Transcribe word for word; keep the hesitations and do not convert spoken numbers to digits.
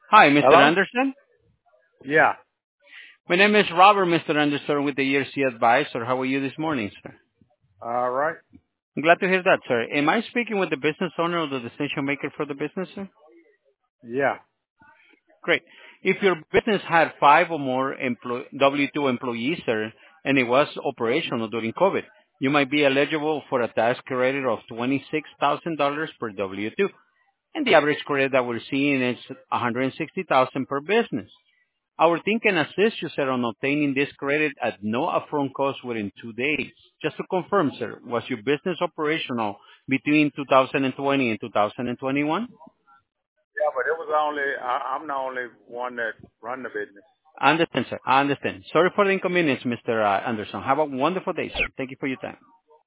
Hi, Mister Hello? Anderson. Yeah. My name is Robert, Mister Anderson, with the E R C Advisor. How are you this morning, sir? All right. I'm glad to hear that, sir. Am I speaking with the business owner or the decision maker for the business, sir? Yeah. Great. If your business had five or more employ- W two employees, sir, and it was operational during COVID, you might be eligible for a tax credit of twenty-six thousand dollars per W two. And the average credit that we're seeing is one hundred sixty thousand dollars per business. Our team can assist you, sir, on obtaining this credit at no upfront cost within two days. Just to confirm, sir, was your business operational between two thousand twenty and two thousand twenty-one? Yeah, but it was only, I, I'm the only one that run the business. I understand, sir. I understand. Sorry for the inconvenience, Mister uh, Anderson. Have a wonderful day, sir. Thank you for your time.